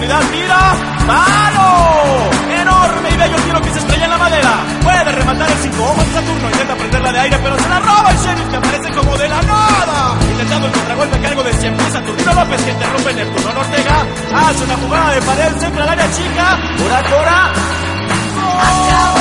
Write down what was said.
profundidad, tira, ¡palo! Enorme y bello tiro que se estrella en la madera. Puede rematar el 5 ojos de Saturno, intenta prenderla de aire, pero se la roba el Sheriff, que aparece como de la nada. Intentando el contragolpe a cargo de 100 pies, Saturnino López, que interrumpe Neptuno Ortega. Hace una jugada de pared, centra al área chica, Cora, ¡gol!